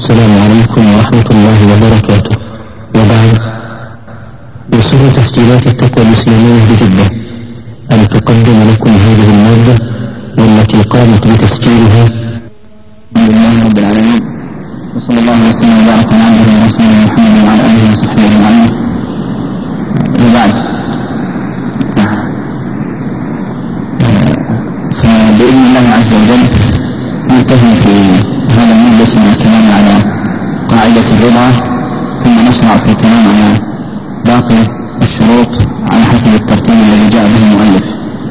السلام عليكم ورحمة الله وبركاته. وبعد، يسر تسجيلات التقوى الإسلامية بجدة أن تقدم لكم هذه المادة والتي قامت بتسجيلها الحمد لله رب العالمين، وصلى الله وسلم وبارك على عبده ورسوله محمد وعلى آله وصحبه أجمعين. وبعد، فبإذن الله عز وجل ننتهي في هذا المجلس من الكلام على قاعدة الرضا، ثم نشرع في الكلام على باقي الشروط على حسب الترتيب الذي جاء به المؤلف.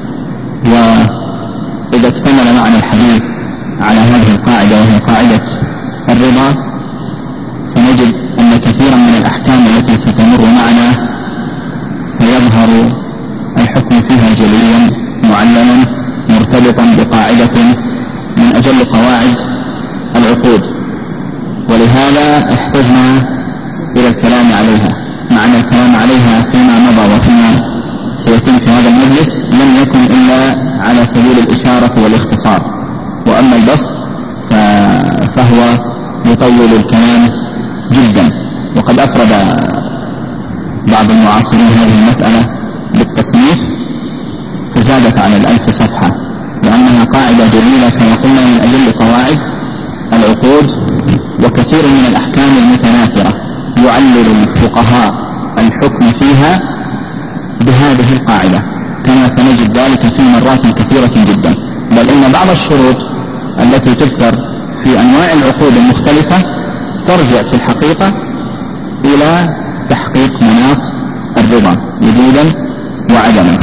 وإذا اكتمل معنا الحديث على هذه القاعدة وهي قاعدة الرضا، سنجد أن كثيرا من الأحكام التي ستمر معنا سيظهر الحكم فيها جليا معلما مرتبطا بقاعدة من أجل قواعد العقود، ولهذا احتجنا إلى الكلام عليها. معنى الكلام عليها فيما مضى وفيما سيتم في هذا المجلس لم يكن إلا على سبيل الإشارة والاختصار، وأما البسط فهو يطول الكلام جدا. وقد أفرد بعض المعاصرين هذه المسألة بالتصنيف فزادت على 1000 صفحة، لأنها قاعدة جليلة كما قلنا من أجل قواعد العقود، وكثير من الأحكام المتناثرة يعلل الفقهاء الحكم فيها بهذه القاعدة، كما سنجد ذلك في مرات كثيرة جدا. بل إن بعض الشروط التي تذكر في أنواع العقود المختلفة ترجع في الحقيقة إلى تحقيق مناط الرضا وجودا وعدما.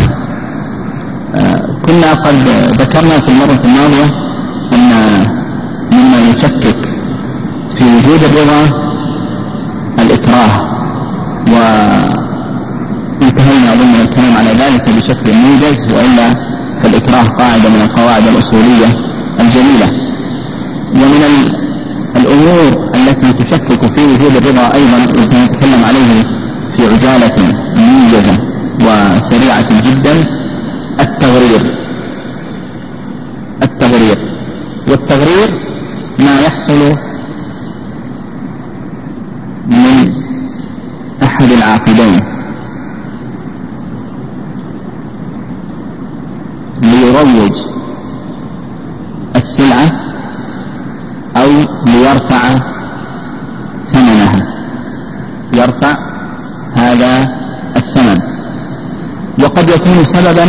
كنا قد ذكرنا في المرة الماضية أن مما يشكك في وجود الرضا الإكراه، وانتهينا أظن من الكلام على ذلك بشكل موجز، وإلا فالإكراه قاعدة من القواعد الأصولية الجليلة. ومن الأمور التي تشكك في وجود الرضا أيضا وسنتكلم عليه في عجالة موجزة وسريعة جدا والتغرير ما يحصل من أحد العاقدين ليروج السلعة أو ليرفع ثمنها، يرفع هذا الثمن، وقد يكون سببا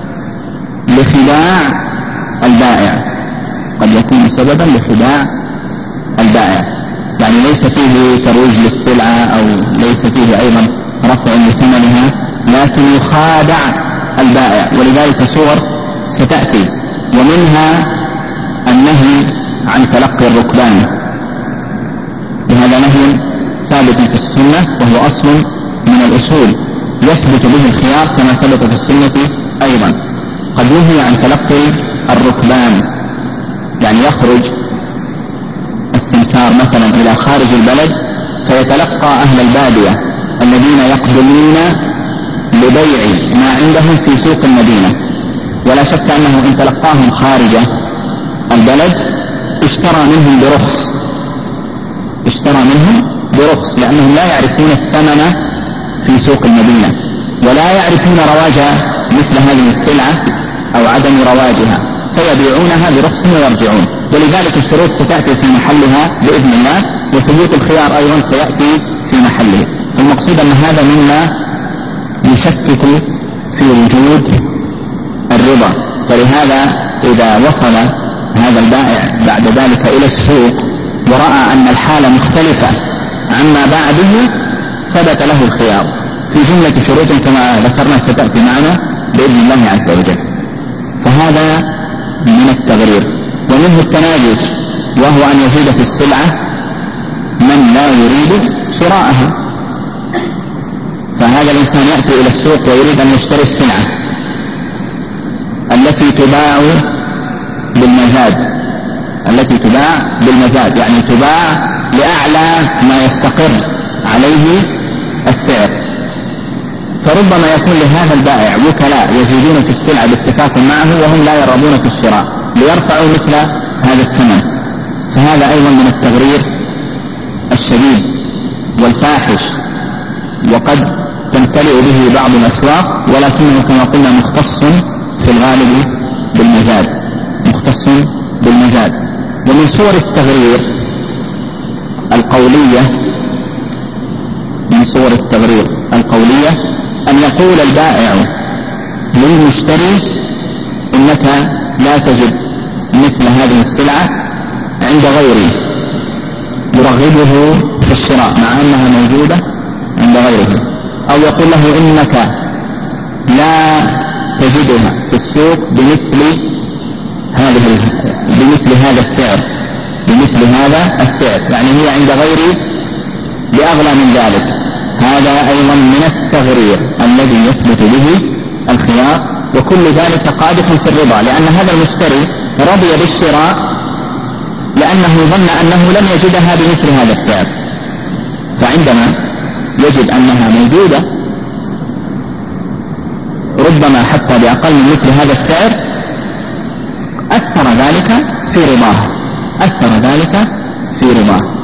لخداع البائع، قد يكون سببا لخداع البائع، يعني ليس فيه ترويج للسلعة أو ليس فيه أيضا رفع لثمنها، لكن يخادع البائع. ولذلك صور ستأتي، ومنها النهي عن تلقي الركبان، وهذا نهي ثابت في السنة وهو أصل من الأصول يثبت به الخيار كما ثبت في السنة أيضا. قد ينهي عن تلقي الركبان، يعني يخرج السمسار مثلا إلى خارج البلد فيتلقى أهل البادية الذين يقدمون لبيع ما عندهم في سوق المدينة، ولا شك أنه إن تلقاهم خارج البلد اشترى منهم برخص، لأنهم لا يعرفون الثمن في سوق المدينة ولا يعرفون رواج مثل هذه السلعة أو عدم رواجها، فيبيعونها برخص ويرجعون. ولذلك الشروط ستأتي في محلها بإذن الله، وثبوت الخيار أيضا سيأتي في محله. المقصود أن هذا مما يشكك في وجود الرضا. فلهذا إذا وصل هذا البائع بعد ذلك إلى السوق ورأى أن الحالة مختلفة عما بعده ثبت له الخيار في جملة شروط كما ذكرنا ستأتي معنا بإذن الله عز وجل. فهذا من التغرير. ومنه التناجش، وهو أن يزيد في السلعة من لا يريد شراءها. فهذا الإنسان يأتي إلى السوق ويريد أن يشتري السلعة التي تباع بالمزاد، يعني تباع لأعلى ما يستقر عليه السعر. فربما يكون لهذا البائع وكلاء يزيدون في السلعة باتفاق معه وهم لا يرغبون في الشراء ليرفعوا مثل هذا الثمن، فهذا أيضا من التغرير الشديد والفاحش، وقد تمتلئ به بعض الأسواق، ولكنه كما قلنا مختص في الغالب بالمزاد، مختص بالمزاد. ومن صور التغرير القولية، من صور التغرير القولية أن يقول البائع للمشتري إنك لا تجد مثل هذه السلعة عند غيري، يرغبه في الشراء مع أنها موجودة عند غيره، أو يقول له إنك لا تجدها في السوق بمثل هذا السعر، يعني هي عند غيري بأغلى من ذلك. هذا أيضا من التغرير الذي يثبت به الخيار، وكل ذلك قادح في الربا، لأن هذا المشتري رضي بالشراء لأنه ظن أنه لم يجدها بمثل هذا السعر، فعندما يجد أنها موجودة ربما حتى بأقل من مثل هذا السعر أثر ذلك في رباه.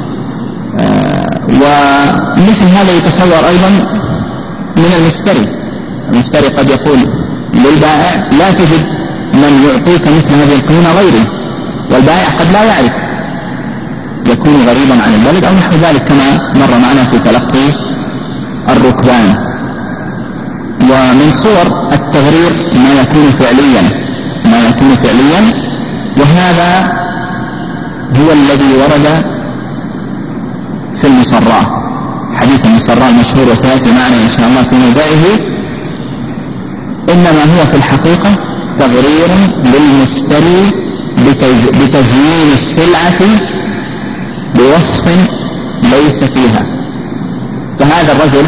ومثل هذا يتصور أيضا من المشتري قد يقول للبائع لا تجد من يعطيك مثل هذه القيمة غيري، والبائع قد لا يعرف، يكون غريبا عن البلد أو نحو ذلك، كما مر معنا في تلقي الركبان. ومن صور التغرير ما يكون فعليا، وهذا هو الذي ورد في المصراء، حديث المصراء المشهور وسيأتي معنا إن شاء الله في موضعه، إنما هو في الحقيقة تغرير للمشتري بتزيين السلعة بوصف ليس فيها. فهذا الرجل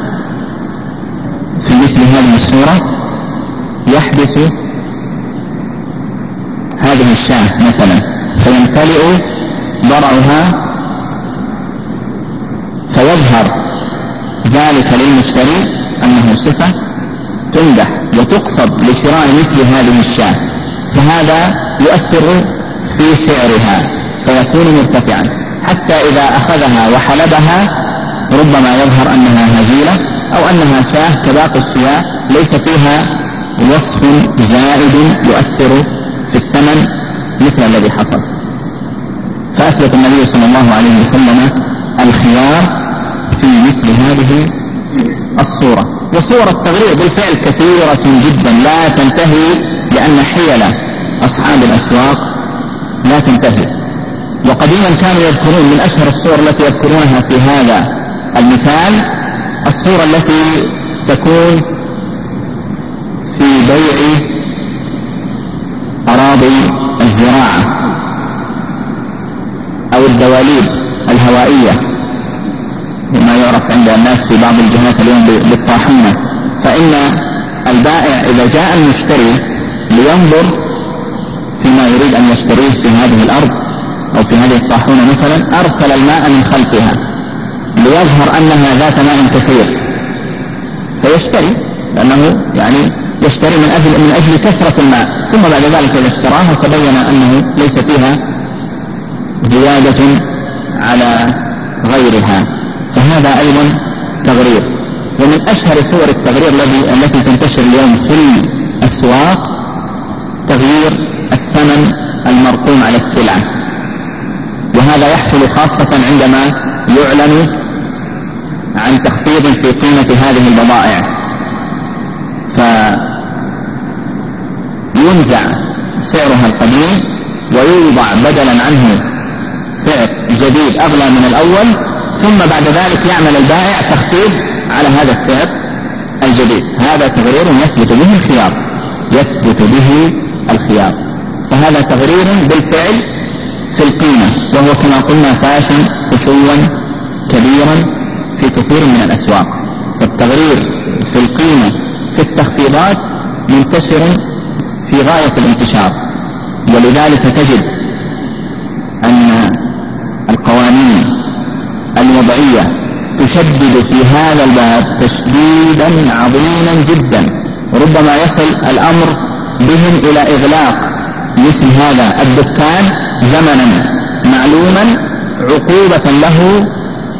في مثل هذه الصورة يحبس هذه الشاة مثلا فيمتلئ ضرعها، فيظهر ذلك للمشتري أنه صفة تمدح وتقصد لشراء مثل هذه الشاة، فهذا يؤثر في سعرها فيكون مرتفعا، حتى إذا أخذها وحلبها ربما يظهر أنها هزيلة أو أنها شاة كباقي الشياه ليس فيها وصف زائد يؤثر في الثمن مثل الذي حصل. فأثبت النبي صلى الله عليه وسلم الخيار في مثل هذه الصورة. وصور التغرير بالفعل كثيرة جدا لا تنتهي، لأن حيل أصحاب الأسواق لا تنتهي. وقديما كانوا يذكرون من أشهر الصور التي يذكرونها في هذا المثال الصورة التي تكون في بيع أراضي الزراعة أو الدواليب الهوائية، وما يعرف عند الناس في بعض الجهات اليوم بالطاحونة. فإن البائع إذا جاء المشتري لينظر فيما يريد أن يشتريه في هذه الأرض أو في هذه الطاحونة مثلا، أرسل الماء من خلفها ليظهر أنها ذات ماء كثير فيشتري، لأنه يعني يشتري من أجل كثرة الماء، ثم بعد ذلك إذا اشتراها تبين أنه ليس فيها زيادة على غيرها، فهذا أيضا تغرير. ومن أشهر صور التغرير التي تنتشر اليوم في الأسواق تغيير الثمن المرقوم على السلعة، وهذا يحصل خاصة عندما يعلن عن تخفيض في قيمة هذه البضائع، فينزع سعرها القديم ويوضع بدلا عنه سعر جديد أغلى من الأول، ثم بعد ذلك يعمل البائع تخفيض على هذا السعر الجديد. هذا تغرير يثبت به الخيار، فهذا تغرير بالفعل في القيمة، وهو كما قلنا فشوا كبيرا في كثير من الأسواق. فالتغرير في القيمة في التخفيضات منتشر في غاية الانتشار، ولذلك تجد أن القوانين الوضعية تشدد في هذا الباب تشديدا عظيما جدا، ربما يصل الأمر بهم إلى إغلاق مثل هذا الدكان زمنا معلوما عقوبة له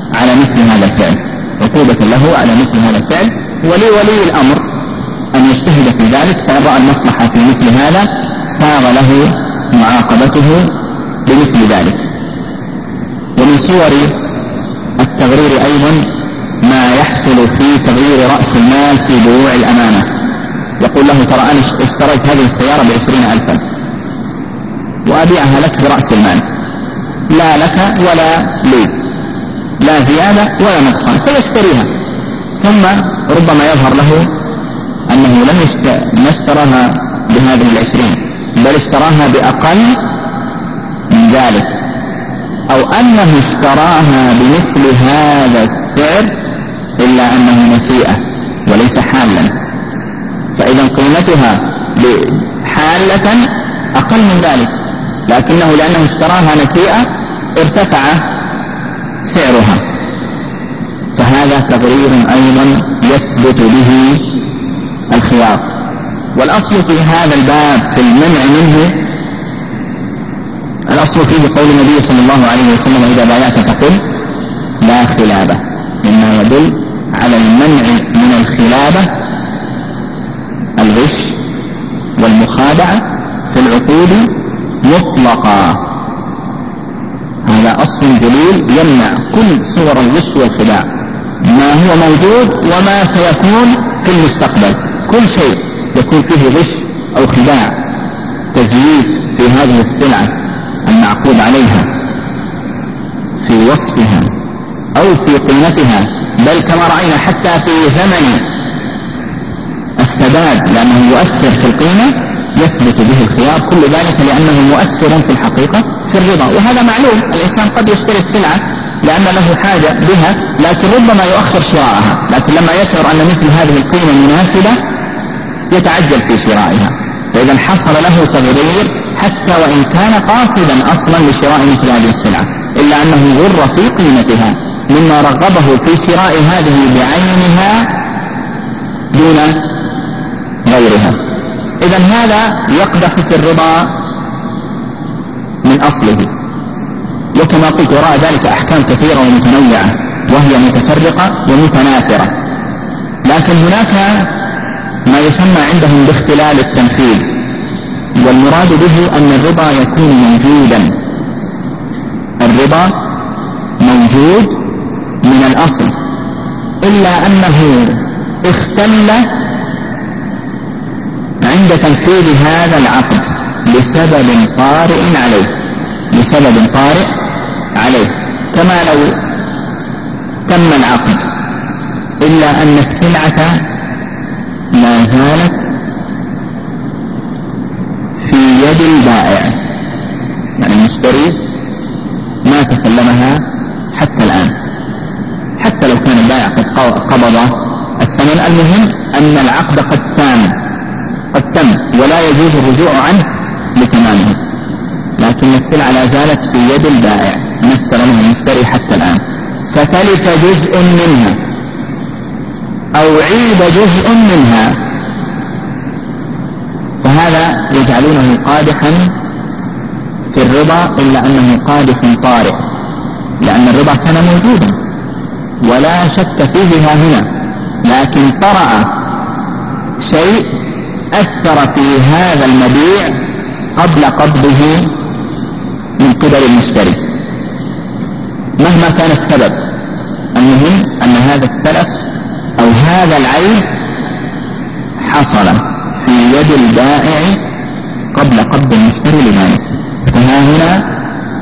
هذا الفعل، عقوبة له على مثل هذا الفعل. ولولي الأمر أن يجتهد في ذلك، فإن رأى المصلحة في مثل هذا ساغ له معاقبته بمثل ذلك. ومن صور التغرير أيضا ما يحصل في تغيير رأس المال في بيوع الأمانة. يقول له ترى أنا اشتريت هذه السيارة ب20,000 وأبيعها لك برأس المال، لا لك ولا لي، لا زيادة ولا نقصان، فيشتريها. ثم ربما يظهر له أنه لم اشتراها بهذه 20، بل اشتراها بأقل من ذلك، أو أنه اشتراها بمثل هذا السعر إلا أنه نسيئة وليس حالا، فإذا قيمتها حالة أقل من ذلك، لكنه لأنه اشتراها نسيئة ارتفع سعرها، فهذا تغرير أيضا يثبت به الخيار. والأصل في هذا الباب في المنع منه، الأصل فيه قول النبي صلى الله عليه وسلم إذا بايعت فقل لا خلابة، مما يدل على المنع من الخلابة الغش والمخادعة في العقود مطلقا. هذا أصل جليل يمنع كل صور الغش والخداع، ما هو موجود وما سيكون في المستقبل، كل شيء يكون فيه غش أو خداع تزييف في هذه السلعة المعقود عليها في وصفها أو في قيمتها، بل كما رأينا حتى في زمن السداد لأنه يؤثر في القيمة يثبت به الخيار، كل ذلك لأنه مؤثر في الحقيقة في الرضا. وهذا معلوم، الإنسان قد يشتري السلعة لأن له حاجة بها لكن ربما يؤخر شرائها، لكن لما يشعر أن مثل هذه القيمة مناسبة يتعجل في شرائها، فإذا حصل له تغرير حتى وإن كان قاصدا أصلا لشراء مثل هذه السلعة، إلا أنه غر في قيمتها مما رغبه في شراء هذه بعينها دون غيرها. إذن هذا يقدح في الربا من أصله. وكما قلت وراء ذلك أحكام كثيرة ومتنوعة وهي متفرقة ومتناثرة، لكن هناك ما يسمى عندهم باختلال التنفيذ، والمراد به أن الربا يكون موجودا، الربا موجود من الأصل، إلا أنه اختل عند تنفيذ هذا العقد لسبب طارئ عليه، كما لو تم العقد إلا أن السلعة ما زالت في يد البائع، يعني المشتري ما تسلمها حتى الآن، حتى لو كان البائع قد قبض الثمن. المهم أن العقد قد تم ولا يجوز الرجوع عنه لتمامه، لكن السلعة لا زالت في يد البائع ما استلمها المشتري حتى الآن، فتلف جزء منها أو عيب جزء منها، فهذا يجعلونه قادحا في الربا، إلا أنه قادح طارئ، لأن الربا كان موجودا ولا شك فيه ها هنا، لكن طرأ شيء أثر في هذا المبيع قبل قبضه من قبل المشتري مهما كان السبب. المهم أن هذا التلف أو هذا العيب حصل في يد البائع قبل قبض المشتري لذلك، فها هنا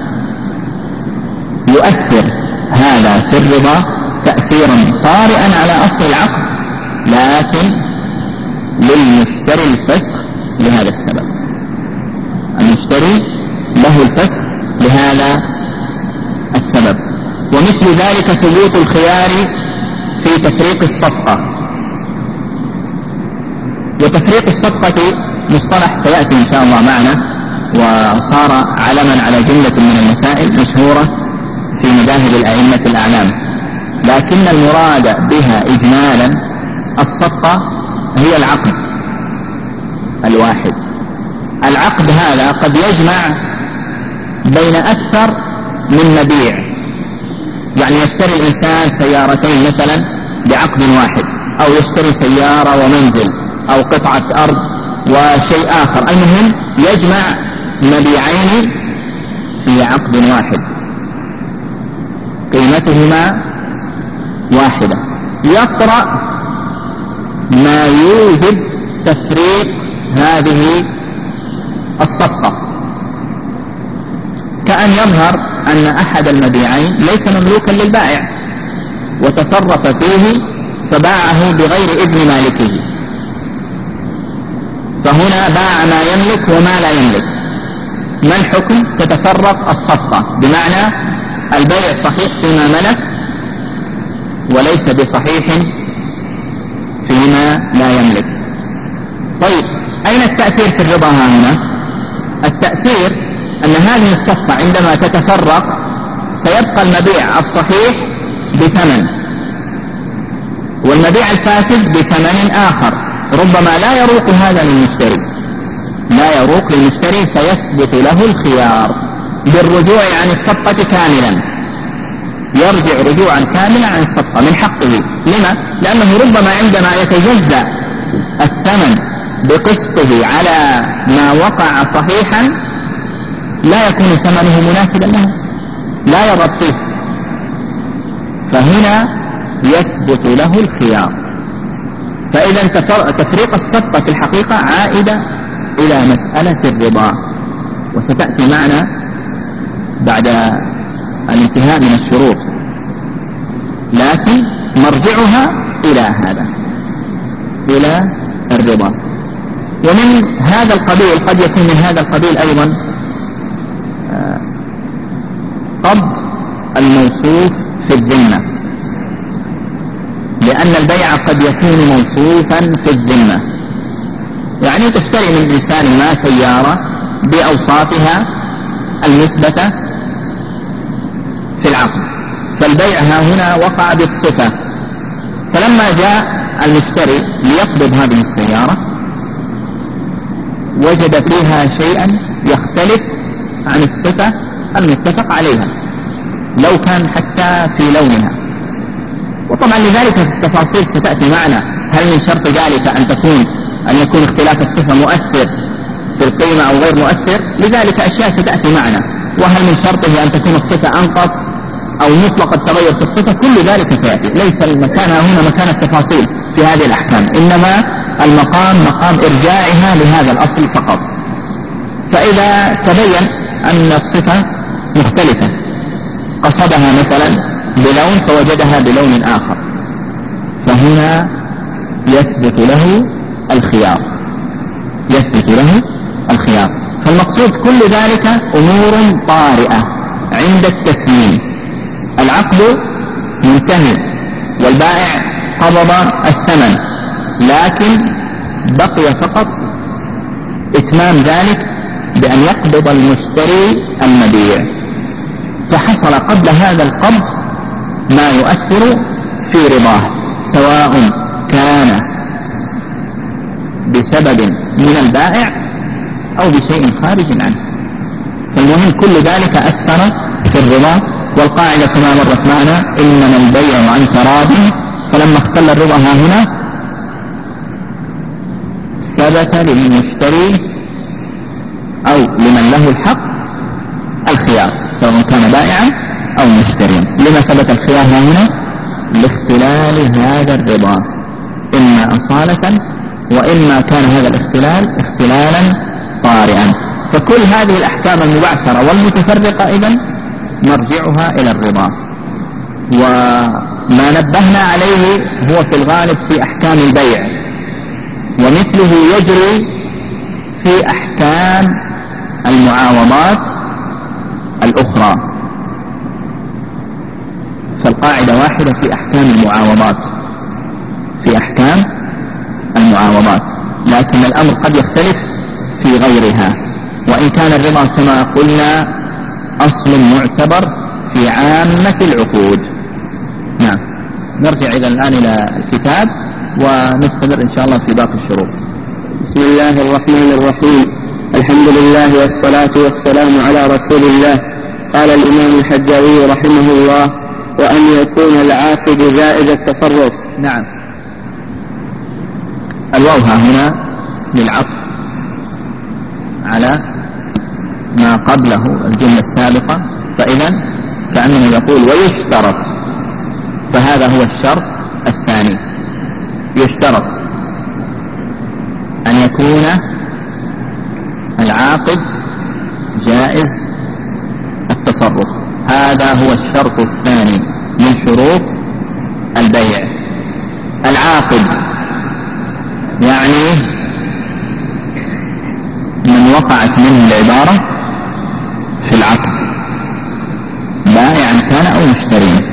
يؤثر هذا في الربا تأثيرا طارئا على أصل العقد، لكن للمشتري الفسخ لهذا السبب، المشتري له الفسخ لهذا السبب. ومثل ذلك ثبوت الخيار في تفريق الصفقة. وتفريق الصفقة مصطلح سيأتي إن شاء الله معنا، وصار علما على جملة من المسائل مشهورة في مذاهب الأئمة الأعلام، لكن المراد بها إجمالا الصفقة هي العقد الواحد. العقد هذا قد يجمع بين أكثر من مبيع، يعني يشتري الإنسان سيارتين مثلا بعقد واحد، أو يشتري سيارة ومنزل أو قطعة أرض وشيء آخر، المهم يجمع مبيعين في عقد واحد قيمتهما واحدة، يقرأ ما يوجب تفريق هذه الصفقة، كأن يظهر أن أحد المبيعين ليس مملوكا للبائع وتصرف فيه فباعه بغير إذن مالكه، فهنا باع ما يملك وما لا يملك. ما الحكم؟ تتفرق الصفقة، بمعنى البيع صحيح فيما ملك وليس بصحيح فيما لا يملك. طيب أين التأثير في الربا هنا؟ التأثير أن هذه الصفقة عندما تتفرق سيبقى المبيع الصحيح بثمن والمبيع الفاسد بثمن آخر، ربما لا يروق هذا للمشتري، لا يروق للمشتري، فيثبت له الخيار بالرجوع عن الصفقة كاملا، يرجع رجوعا كاملا عن الصفقة من حقه. لما؟ لأنه ربما عندما يتجزأ الثمن بقسطه على ما وقع صحيحا لا يكون ثمنه مناسبا له، لا يرغب فيه، فهنا يثبت له الخيار. فإذا تفريق الصفقة في الحقيقة عائدة إلى مسألة الربا، وستأتي معنا بعد الانتهاء من الشروط، لكن مرجعها إلى هذا، إلى الربا. ومن هذا القبيل قد يكون من هذا القبيل أيضا قبض الموصوف في الذمة، لأن البيع قد يكون موصوفا في الذمة، يعني تشتري من إنسان ما سيارة بأوصافها المثبتة في العقد، فالبيع هنا وقع بالصفة، فلما جاء المشتري ليقبض هذه السيارة وجد فيها شيئا يختلف عن الصفة المتفق عليها، لو كان حتى في لونها. وطبعا لذلك التفاصيل ستأتي معنا، هل من شرط ذلك أن يكون اختلاف الصفة مؤثر في القيمة أو غير مؤثر؟ لذلك أشياء ستأتي معنا. وهل من شرطه أن تكون الصفة أنقص أو مطلق التغير في الصفة؟ كل ذلك سيأتي، ليس المكان هنا مكان التفاصيل في هذه الأحكام، إنما المقام مقام إرجاعها لهذا الأصل فقط. فإذا تبين أن الصفة مختلفة، قصدها مثلا بلون فوجدها بلون آخر، فهنا يثبت له الخيار، يثبت له الخيار. فالمقصود كل ذلك أمور طارئة عند التسليم، العقد منتهي والبائع قبض الثمن، لكن بقي فقط إتمام ذلك بأن يقبض المشتري المبيع، فحصل قبل هذا القبض ما يؤثر في رضاه، سواء كان بسبب من البائع أو بشيء خارج عنه، فالمهم كل ذلك أثر في الرضا. والقاعدة كما مرت معنا إنما البيع عن تراض، فلما اختل الرضا هنا ثبت للمشتري أو لمن له الحق الخيار، سواء كان بائعا أو مشتريا. لما ثبت الخيار هنا؟ لاختلال هذا الرضا، إما أصالة وإما كان هذا الاختلال اختلالا طارئا. فكل هذه الأحكام المبعثرة والمتفرقة إذن مرجعها إلى الرضا. وما نبهنا عليه هو في الغالب في أحكام البيع، ومثله يجري في أحكام المعاوضات الأخرى. فالقاعدة واحدة في أحكام المعاوضات، في أحكام المعاوضات، لكن الأمر قد يختلف في غيرها، وإن كان الرضا كما قلنا أصل معتبر في عامة العقود. نعم، نرجع إذا الآن إلى الكتاب ونستمر إن شاء الله في باقي الشروط. بسم الله الرحمن الرحيم، الحمد لله والصلاة والسلام على رسول الله. قال الإمام الحجاوي رحمه الله: وأن يكون العاقد زائد التصرف. نعم. الواو هنا للعطف على ما قبله الجملة السابقة، فإذا كأنه يقول ويشترط، فهذا هو الشرط الثاني. يشترط أن يكون العاقد جائز التصرف، هذا هو الشرط الثاني من شروط البيع. العاقد يعني من وقعت منه العبارة في العقد، بائعا كان أو مشتريا،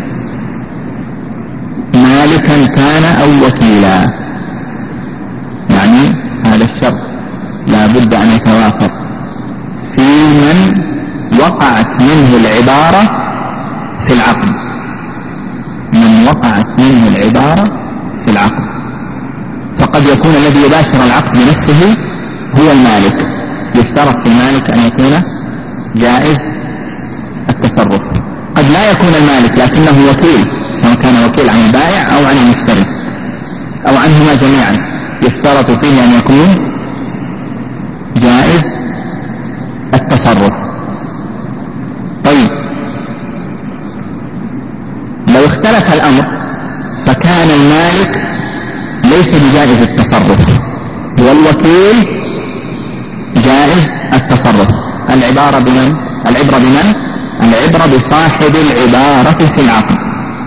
مالكا كان أو وكيلا، يعني هذا الشرط لا بد أن يتوافق في من وقعت منه العبارة في العقد، من وقعت منه العبارة في العقد. فقد يكون الذي يباشر العقد بنفسه هو المالك، يشترط في المالك أن يكون جائز التصرف. قد لا يكون المالك لكنه وكيل، سواء كان وكيل عن البائع أو عن المشتري أو عنهما جميعا، يشترط فيه أن يكون جائز التصرف. طيب، لو اختلف الأمر فكان المالك ليس بجائز التصرف والوكيل جائز التصرف، العبرة بمن؟ العبرة بصاحب العبارة في العقد.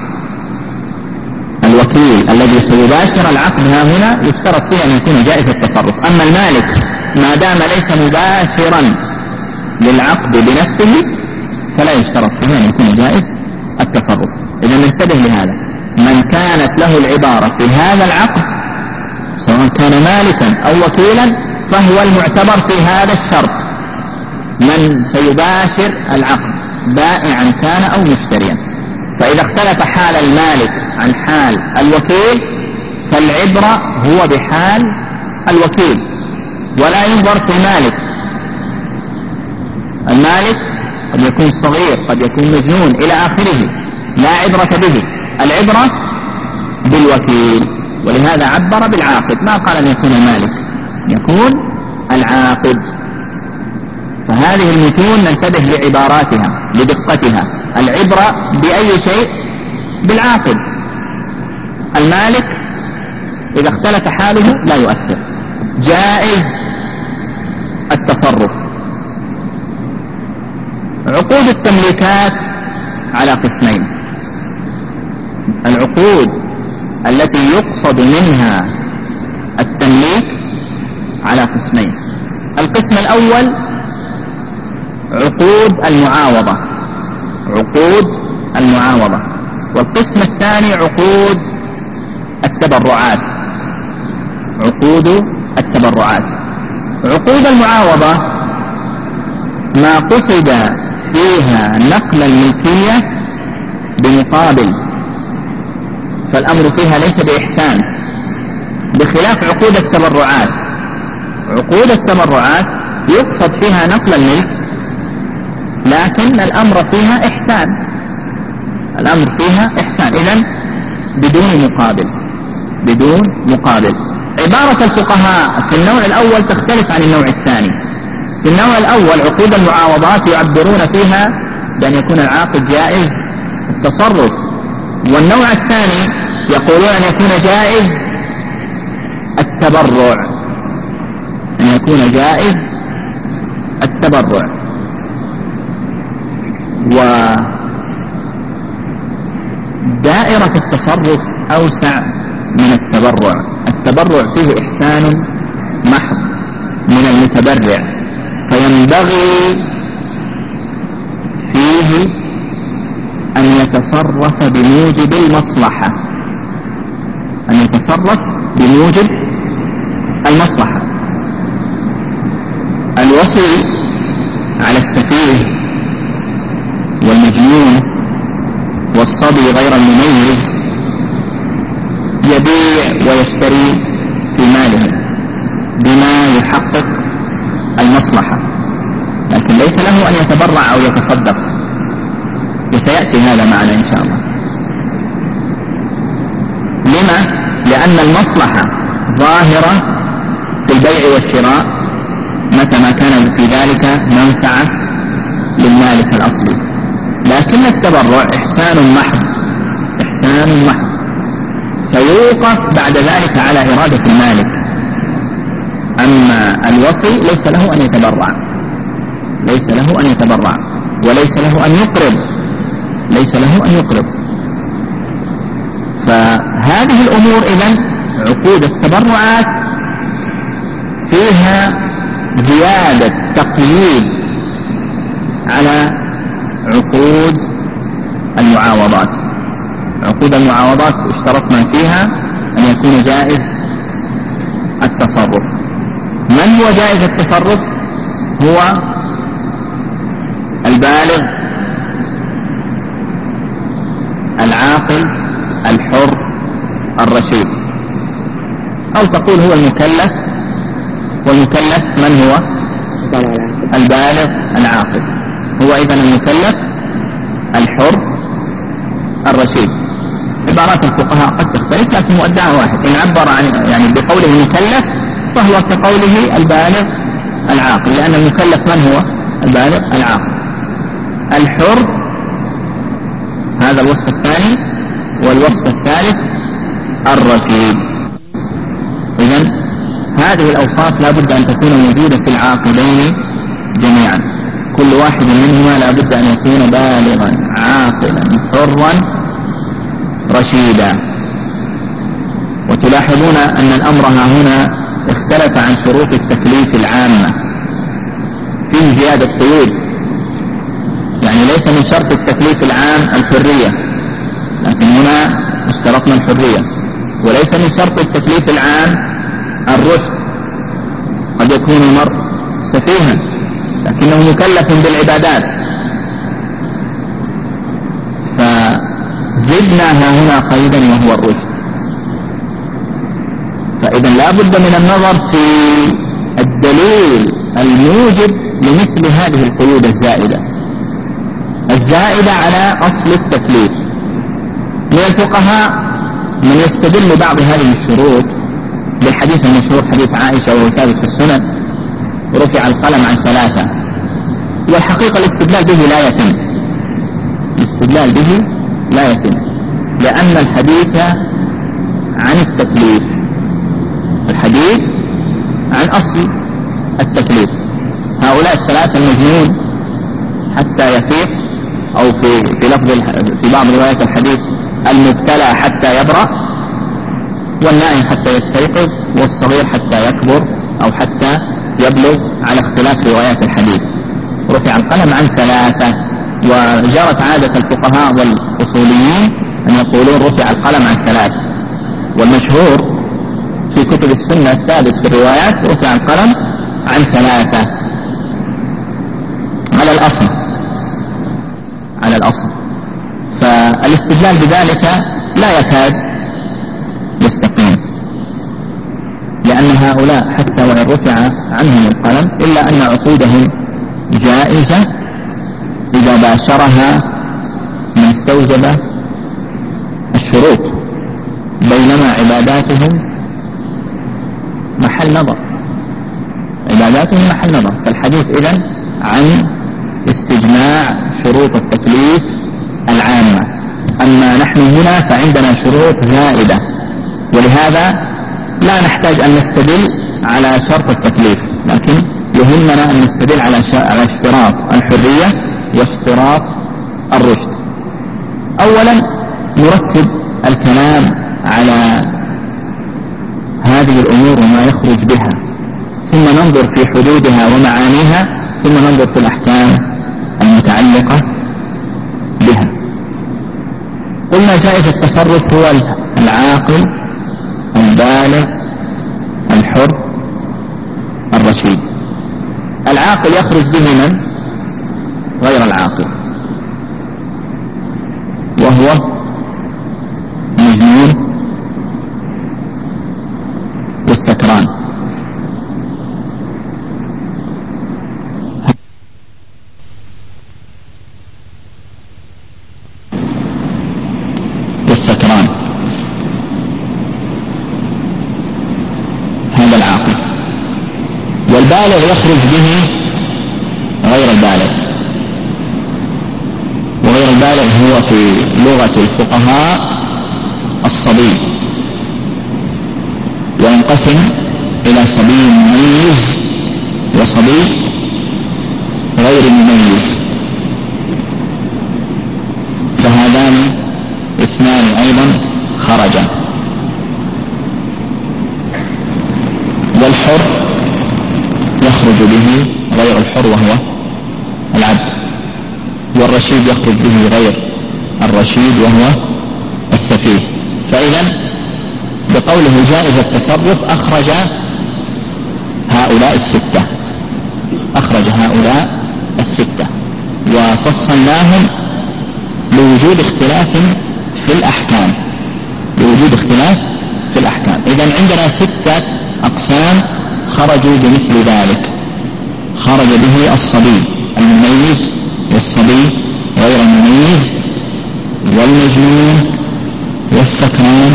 الوكيل الذي سيباشر العقد ها هنا يشترط فيه أن يكون جائز التصرف، أما المالك ما دام ليس مباشرا للعقد بنفسه فلا يشترط فيه أن يكون جائز التصرف. إذا ننتبه لهذا، من كانت له العبارة في هذا العقد سواء كان مالكا أو وكيلا فهو المعتبر في هذا الشرط، من سيباشر العقد بائعا كان أو مشتريا. فإذا اختلف حال المالك عن حال الوكيل فالعبرة هو بحال الوكيل، ولا ينظر في المالك قد يكون صغير، قد يكون مجنون إلى آخره، لا عبرة به، العبرة بالوكيل. ولهذا عبر بالعاقد، ما قال أن يكون المالك، يكون العاقد. فهذه المتون ننتبه لعباراتها لدقتها، العبرة بأي شيء؟ بالعاقد. المالك إذا اختلف حاله لا يؤثر، جائز التصرف. عقود التمليكات على قسمين، العقود التي يقصد منها التمليك على قسمين. القسم الأول عقود المعاوضة، والقسم الثاني عقود التبرعات. عقود المعاوضة ما قصد فيها نقل الملكية بمقابل، فالأمر فيها ليس بإحسان، بخلاف عقود التبرعات. عقود التبرعات يقصد فيها نقل الملك لكن الأمر فيها إحسان، إذن بدون مقابل. عبارة الفقهاء في النوع الأول تختلف عن النوع الثاني. في النوع الأول عقود المعاوضات يعبرون فيها بأن يكون العاقد جائز التصرف، والنوع الثاني يقولون أن يكون جائز التبرع، ودائرة التصرف أوسع من التبرع فيه إحسان محض من المتبرع، فينبغي فيه أن يتصرف بموجب المصلحة، الوصي على السفيه والمجنون والصبي غير المميز يبيع ويشتري في ماله بما يحقق المصلحة، لكن ليس له أن يتبرع أو يتصدق، وسيأتي هذا معنا إن شاء الله. لأن المصلحة ظاهرة في البيع والشراء متى ما كان في ذلك منفعة للمالك الأصلي، لكن التبرع إحسان محض فيوقف بعد ذلك على إرادة المالك. أما الوصي ليس له أن يتبرع وليس له أن يقرض. فهذه الأمور إذن عقود التبرعات فيها زيادة تقييد على عقود المعاوضات. عقود المعاوضات اشترطنا فيها أن يكون جائز التصرف. من هو جائز التصرف؟ هو البالغ العاقل الحر الرشيد، أو تقول هو المكلف، والمكلف من هو؟ البالغ العاقل. هو إذن المكلف الحر الرشيد. عبارات الفقهاء قد تختلف لكن مؤداها واحد. إن عبر عن يعني بقوله مكلف فهو كقوله البالغ العاقل، لأن المكلف من هو؟ البالغ العاقل. الحر هذا الوصف الثاني، والوصف الثالث الرشيد. إذن هذه الأوصاف لا بد أن تكون موجودة في العاقلين جميعا، كل واحد منهما لا بد أن يكون بالغا عاقلا حرا رشيدا. وتلاحظون أن الأمر هنا اختلف عن شروط التكليف العامة، فيه زيادة قيود. يعني ليس من شرط التكليف العام الحرية، لكن هنا اشترطنا الحرية. وليس من شرط التكليف العام الرشد، قد يكون المرء سفيها لكنه مكلف بالعبادات. فزدناها هنا قيدا وهو الرشد. فإذا لا بد من النظر في الدليل الموجب لمثل هذه القيود الزائدة على أصل التكليف. من الفقهاء من يستدل بعض هذه الشروط بالحديث المشهور حديث عائشة وهو ثابت في السنن: رفع القلم عن 3. والحقيقة الاستدلال به لا يتم، لأن الحديث عن التكليف، الحديث عن أصل التكليف. هؤلاء 3 المجنون حتى يفيق، أو في بعض روايات الحديث المبتلى حتى يبرأ، والنائم حتى يستيقظ، والصغير حتى يكبر أو حتى يبلغ، على اختلاف روايات الحديث. رفع القلم عن 3. وجرت عادة الفقهاء والأصوليين أن يقولون رفع القلم عن 3، والمشهور في كتب السنة الثابت في الروايات رفع القلم عن 3 على الأصل. فالاستدلال بذلك لا يكاد يستقيم، لأن هؤلاء حتى وإن رفع عنهم القلم إلا أن عقودهم جائزة إذا باشرها من استوجب الشروط، بينما عباداتهم محل نظر. فالحديث إذن عن استجماع شروط التكليف العامة. أما نحن هنا فعندنا شروط زائدة، ولهذا لا نحتاج أن نستدل على شرط التكليف، لكن يهمنا أن نستدل على اشتراط الحرية واشتراط الرشد. أولا نرتب الكلام على هذه الأمور وما يخرج بها، ثم ننظر في حدودها ومعانيها، ثم ننظر في الأحكام المتعلقة بها. قلنا جائز التصرف هو العاقل البالغ الحر الرشيد. العاقل يخرج به من؟ غير العاقل، وهو مجنون والسكران. والبالغ يخرج به غير البالغ، وغير البالغ هو في لغة الفقهاء الصبي، وينقسم إلى صبي مميز وصبي غير مميز، فهذان اثنان أيضا خرجا. والحر يخرج به غير الحر وهو العبد، والرشيد يخرج به غير الرشيد وهو السفيه. فإذا بقوله جائز التصرف أخرج هؤلاء الستة، أخرج هؤلاء الستة، وفصلناهم لوجود اختلاف في الأحكام، لوجود اختلاف في الأحكام. إذن عندنا ستة أقسام خرجوا بمثل ذلك، خرج به الصبي المميز والصبي غير المميز والمجنون والسكران،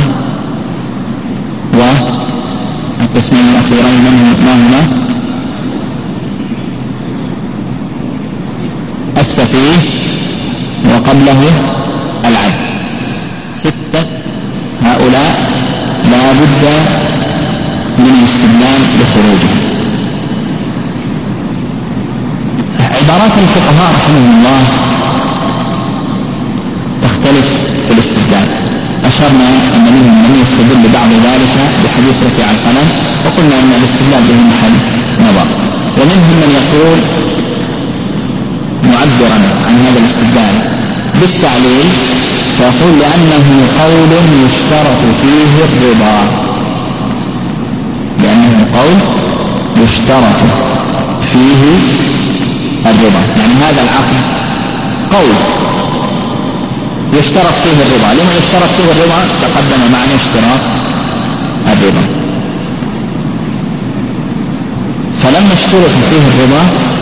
والقسمين الأخيرين ما هما؟ السفيه وقبله العبد. ستة هؤلاء لا بد من الاستدلال لخروجه. عبارات الفقهاء رحمهم الله تختلف في الاستدلال. أشرنا أن منهم من يستدل بعض ذلك بحديث رفع القلم، وقلنا أن الاستدلال به محل نظر. ومنهم من يقول معبرا عن هذا الاستدلال بالتعليل، فيقول لأنه قول يشترط فيه الرضا، لأنه قول يشترط فيه الرضا، يعني هذا العقد قول يشترط فيه الرضا. لما يشترط فيه الرضا؟ تقدم معنى اشتراط الرضا، فلما اشترط فيه الرضا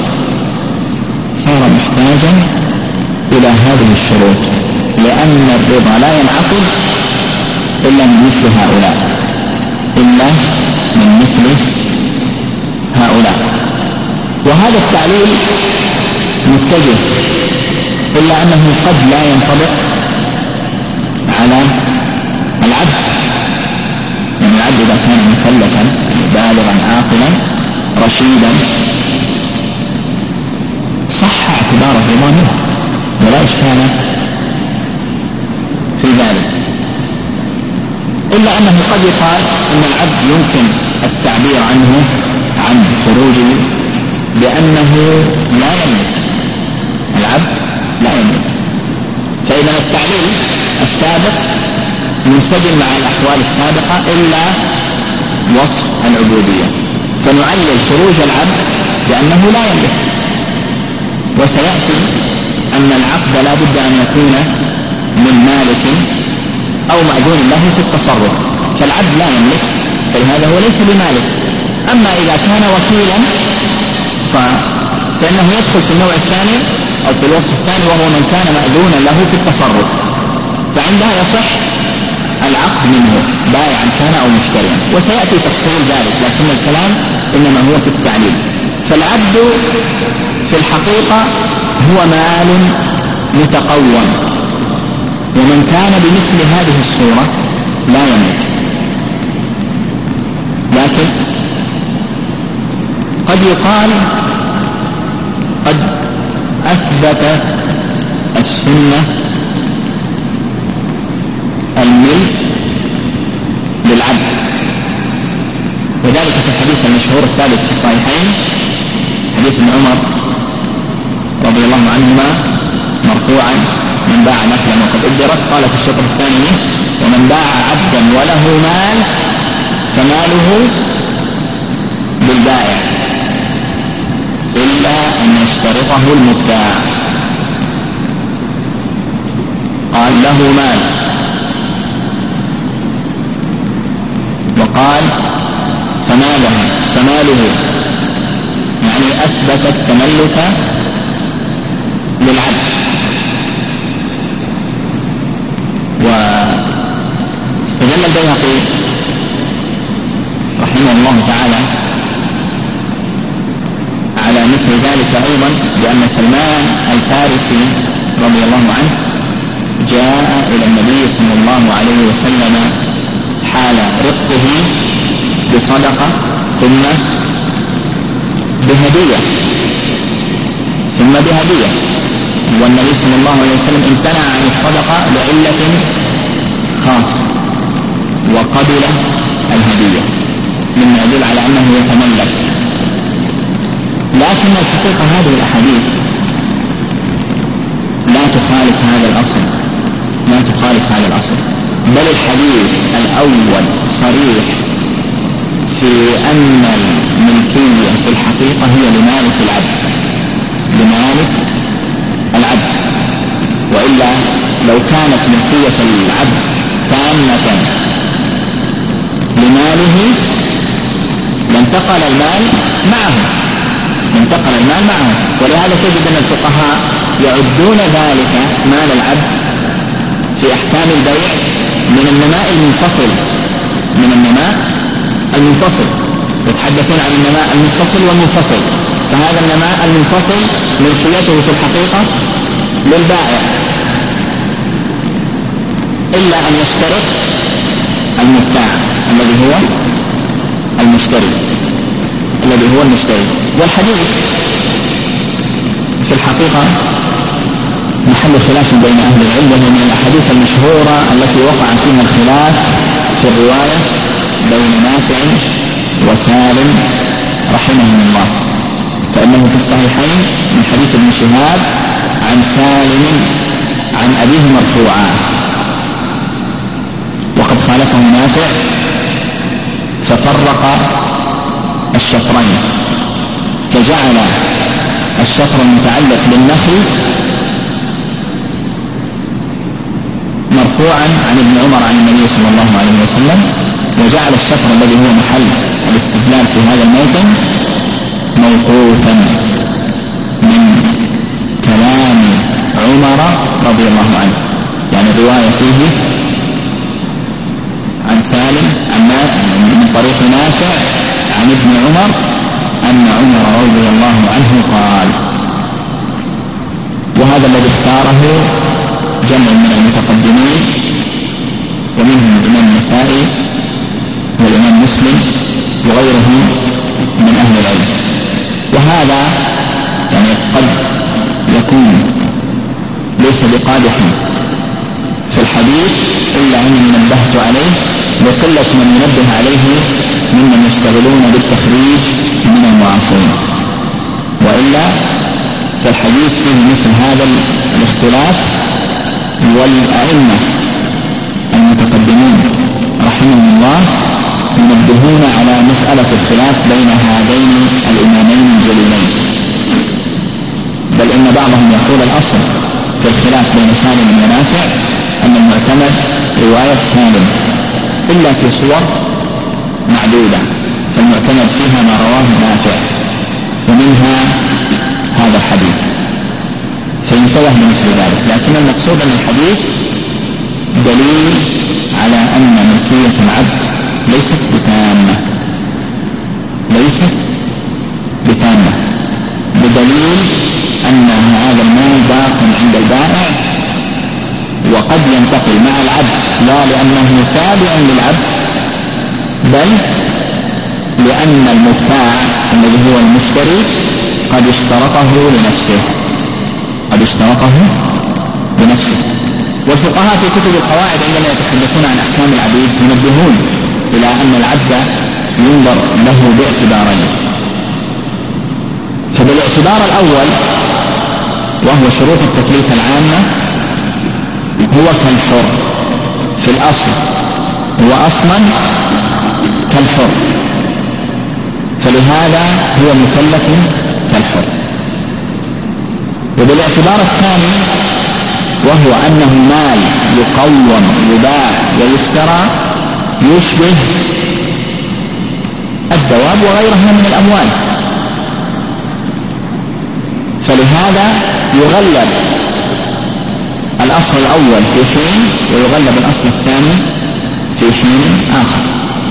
صار محتاجا إلى هذه الشروط، لأن الرضا لا ينعقد إلا من مثل هؤلاء، إلا من مثل هؤلاء. وهذا التعليل متجه، إلا أنه قد لا ينطبق على العبد، يعني العبد إذا كان مكلفا بالغا عاقلا رشيدا صح اعتبار الرضا منه ولا إشكال في ذلك، إلا أنه قد يقال أن العبد يمكن التعبير عنه عن خروجه بأنه لا يملك، العبد لا يملك. فإذا التعليل السابق منسجم مع الأحوال السابقة إلا وصف العبودية، فنعلل خروج العبد بأنه لا يملك. وسيأتي أن العقد لا بد أن يكون من مالك أو مأذون له في التصرف، فالعبد لا يملك، فلهذا هو ليس بمالك. أما إذا كان وكيلا فإنه يدخل في النوع الثاني أو في الوصف الثاني، وهو من كان مأذونا له في التصرف، فعندها يصح العقد منه بائعا كان أو مشتريا، وسيأتي تفصيل ذلك، لكن الكلام إنما هو في التعليل. فالعبد في الحقيقة هو مال متقوم، ومن كان بمثل هذه الصورة لا يملك. لكن قد يقال قد أثبتت السنة الملك للعبد، وذلك في الحديث المشهور الثابت في الصحيحين، حديث ابن عمر رضي الله عنهما مرفوعا: من باع نخلا وقد أجرت، قال في الشطر الثاني منه: ومن باع عبدا وله مال فماله بالبائع إلا أن يشترطه المبتاع. قال له مال، وقال فماله، يعني أثبت التملك للعبد. واستدل البيهقي رحمه الله تعالى إلى النبي صلى الله عليه وسلم حال رقه بصدقة ثم بهدية، والنبي صلى الله عليه وسلم امتنع عن الصدقة لعلة خاصة وقبل الهدية، مما يدل على أنه يتملك. لكن الحقيقة هذه الأحاديث لا تخالف هذا الأصل، بل الحديث الأول صريح في أن الملكية في الحقيقة هي لمالك العبد، وإلا لو كانت ملكية العبد تامة لماله لانتقل المال معه، ولهذا تجد أن الفقهاء يعدون ذلك مال العبد في أحكام البيع من النماء المنفصل، يتحدثون عن النماء المتصل والمنفصل. فهذا النماء المنفصل ملكيته في الحقيقة للبائع، إلا أن يشترط المبتاع الذي هو المشتري. والحديث في الحقيقة محل خلاف بين أهل العلم، وهو من الأحاديث المشهورة التي وقع فيها الخلاف في الرواية بين نافع وسالم رحمهم الله. فإنه في الصحيحين من حديث ابن شهاب عن سالم عن أبيه مرفوعا، وقد خالفه نافع ففرق الشطرين، فجعل الشطر المتعلق بالنخل مرفوعا عن ابن عمر عن النبي صلى الله عليه وسلم، وجعل الشطر الذي هو محل الاستدلال في هذا الموطن موقوفا من كلام عمر رضي الله عنه، يعني الرواية فيه عن سالم من طريق نافع عن ابن عمر أن عمر رضي الله عنه قال. وهذا الذي اختاره جمع من المتقدمين، ومنهم الإمام النسائي والإمام مسلم وغيرهم من أهل العلم. وهذا يعني قد يكون ليس بقادح في الحديث، إلا أنني نبهت عليه لقلة من ينبه عليه ممن يشتغلون بالتخريج من المعاصرين، وإلا فالحديث فيه مثل هذا الاختلاف. والأئمة المتقدمون رحمهم الله ينبهون على مسألة الخلاف بين هذين الإمامين الجليلين، بل إن بعضهم يقول الأصل في الخلاف بين سالم ونافع أن المعتمد رواية سالم، إلا في صور معدودة، فالمعتمد فيها ما رواه نافع، ومنها هذا الحديث، فينتبه لمثل ذلك. لكن المقصود أن الحديث دليل على أن ملكية العبد ليست بتامة، بدليل أن هذا المال باق عند البائع، وقد ينتقل مع العبد لا لأنه تابع للعبد، بل لأن المبتاع الذي هو المشتري قد اشترطه لنفسه. والفقهاء في كتب القواعد عندما يتحدثون عن أحكام العبيد ينبهون إلى أن العبد ينظر له باعتبارين. فبالاعتبار الأول وهو شروط التكليف العامة هو كالحر في الأصل، هو أصلا كالحر، فلهذا هو مكلف كالحر. وبالاعتبار الثاني وهو أنه مال يقوم يباع ويشترى يشبه الدواب وغيرها من الأموال، فلهذا يغلب الأصل الأول في حين ويغلب الأصل الثاني في حين آخر.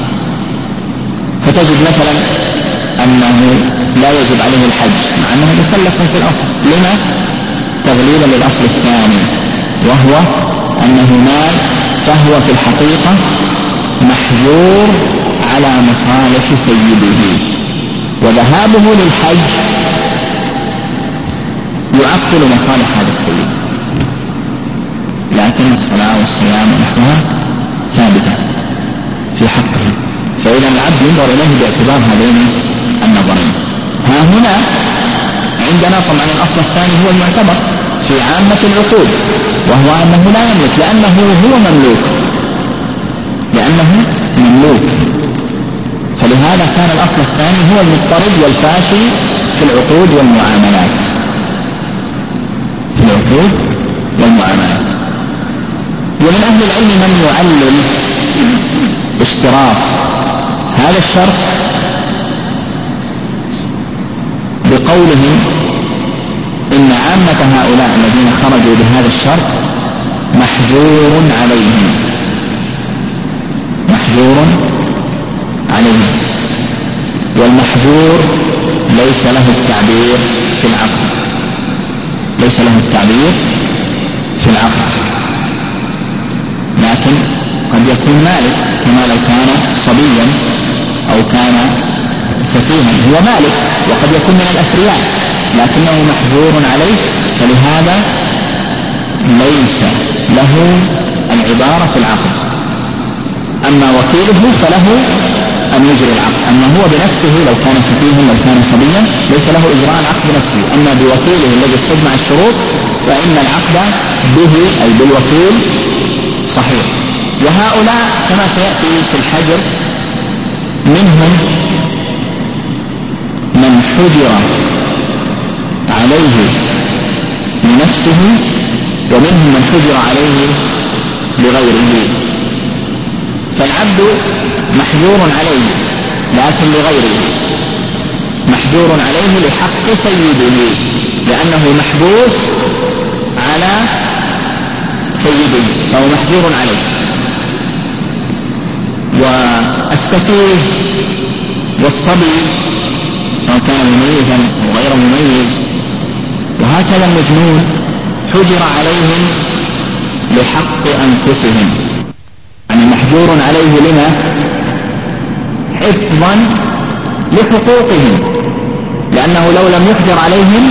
فتجد مثلا أنه لا يجب عليه الحج مع أنه مكلف في الأصل، لما؟ تغليلا للأصل الثاني وهو أنه مال فهو في الحقيقة محجور على مصالح سيده، وذهابه للحج يعطل مصالح هذا السيد، لكن الصلاة والصيام ونحوها ثابتة في حقه. فإذا العبد ينظر إليه باعتبار هذين النظرين. ها هنا عندنا طبعا الأصل الثاني هو المعتبر في عامة العقود، وهو أنه لا يملك لأنه هو مملوك، فلهذا كان الأصل الثاني هو المضطرد والفاشي في العقود والمعاملات. ومن أهل العلم من يعلل اشتراط هذا الشرط بقولهم إن عامة هؤلاء الذين خرجوا بهذا الشرط محجور عليهم، والمحجور ليس له التعبير في العقد، لكن قد يكون مالك كما لو كان صبيا أو كان سفيها، هو مالك وقد يكون من الأثرياء لكنه محجور عليه، فلهذا ليس له العبارة في العقد. أما وكيله فله أن يجري العقد، أما هو بنفسه لو كان سفيها لو كان صبيا ليس له إجراء العقد بنفسه، أما بوكيله الذي استجمع الشروط فإن العقد به أي بالوكيل صحيح. وهؤلاء كما سيأتي في الحجر منهم من حجر عليه لنفسه، ومنهم من حجر عليه لغيره. فالعبد محجور عليه لكن لغيره، محجور عليه لحق سيده لأنه محبوس على سيده فهو محجور عليه. والسفيه والصبي سواء كان مميزا أو غير مميز وهكذا المجنون حجر عليهم لحق أنفسهم، يعني محجور عليه لما؟ حفظا لحقوقهم، لأنه لو لم يحجر عليهم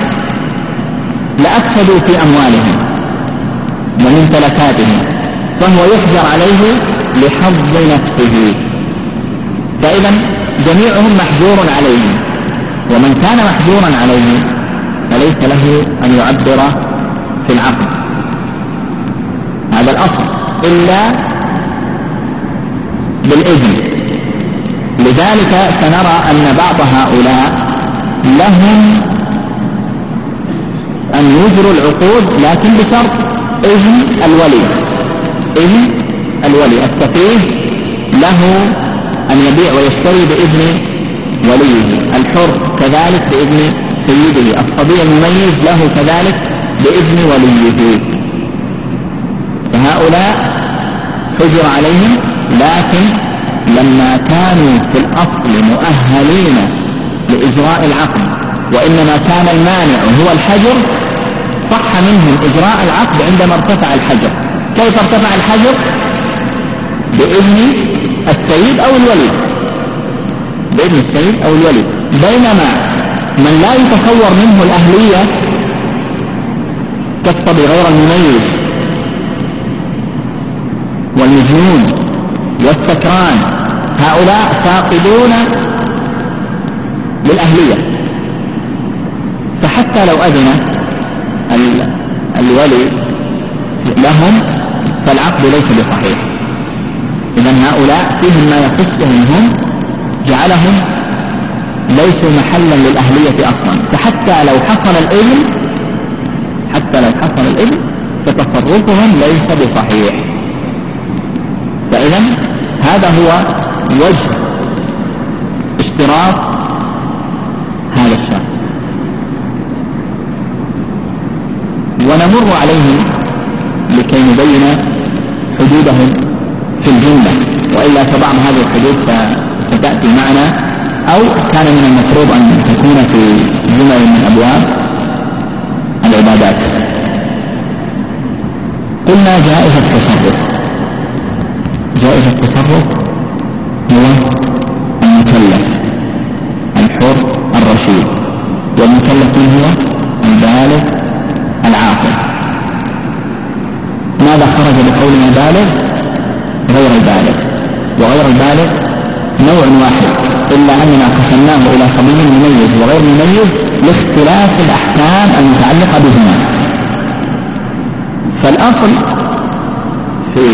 لأفسدوا في أموالهم وممتلكاتهم، فهو يحجر عليه لحظ نفسه. فإذا جميعهم محجور عليهم، ومن كان محجورا عليه فليس له أن يعبر في العقد، هذا الأصل، إلا بالإذن. لذلك سنرى أن بعض هؤلاء لهم أن يجروا العقود لكن بشرط إذن الولي. السفيه له أن يبيع ويشتري بإذن وليه، الحر كذلك بإذن سيده، الصبي المميز له كذلك بإذن وليه. فهؤلاء حجر عليهم، لكن لما كانوا في الأصل مؤهلين لإجراء العقد وإنما كان المانع هو الحجر، صح منهم إجراء العقد عندما ارتفع الحجر. كيف ارتفع الحجر؟ بإذن السيد أو الولي، بينما من لا يتصور منه الأهلية كالصبي غير المميز والمجنون والسكران، هؤلاء فاقدون للأهلية، فحتى لو أذن الولي لهم فالعقد ليس بصحيح. إذن هؤلاء فيهم ما يخصهم هم جعلهم ليسوا محلا للأهلية أصلا، فحتى لو حصل الإذن فتصرفهم ليس بصحيح. فإذن هذا هو وجه اشتراط هذا الشرط. ونمر عليهم لكي نبين حدودهم في الجملة، وإلا فبعض هذه الحدود ستأتي معنا أو كان من المفروض أن تكون في جمل من أبواب العبادات. قلنا جائز التصرف. جائز التصرف هو المكلف الحر الرشيد، والمكلف من هو البالغ العاقل. ماذا خرج بقولنا بالغ؟ غير البالغ، وغير البالغ نوع واحد، إلا أننا قسمناه إلى صبي مميز وغير مميز لاختلاف الأحكام المتعلقة بهما. فالأصل في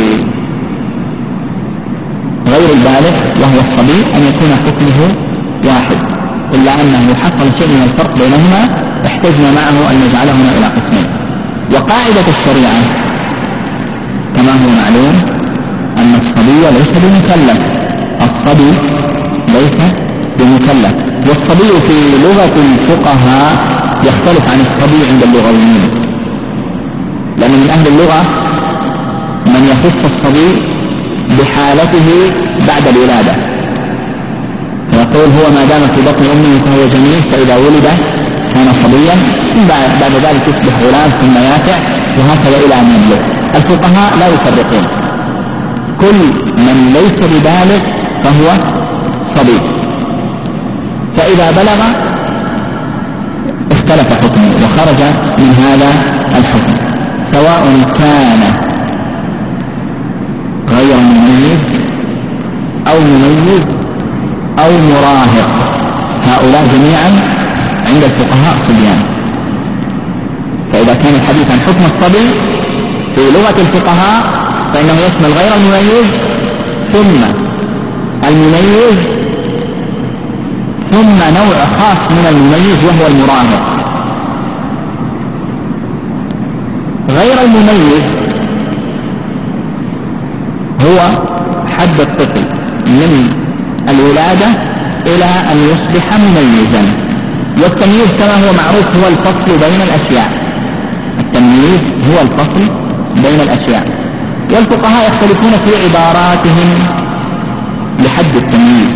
غير البالغ وهو الصبي أن يكون حكمه واحد، إلا أنه حصل شيء من الفرق بينهما احتجنا معه أن نجعلهما إلى قسمين. وقاعدة الشريعة كما هو معلوم أن الصبي ليس بمكلف، الصبي ليس بمكلف. والصبي في لغة الفقهاء يختلف عن الصبي عند اللغويين، لأن من أهل اللغة من يخص الصبي بحالته بعد الولادة، فيقول هو ما دام في بطن أمه فهو جنين، فإذا ولد كان صبيا، بعد ذلك يصبح غلام ثم يافع، وهكذا إلى أن يبلغ. الفقهاء لا يفرقون، كل من ليس ببالغ فهو صبي، فإذا بلغ اختلف حكمه وخرج من هذا الحكم، سواء كان غير مميز أو مميز أو مراهق، هؤلاء جميعا عند الفقهاء صبيان. فإذا كان الحديث عن حكم الصبي في لغة الفقهاء فإنه يشمل غير المميز ثم المميز ثم نوع خاص من المميز وهو المراهق. غير المميز هو حد الطفل من الولادة إلى أن يصبح مميزا، والتمييز كما هو معروف هو الفصل بين الأشياء. التمييز هو الفصل بين الأشياء، والفقهاء يختلفون في عباراتهم لحد التمييز.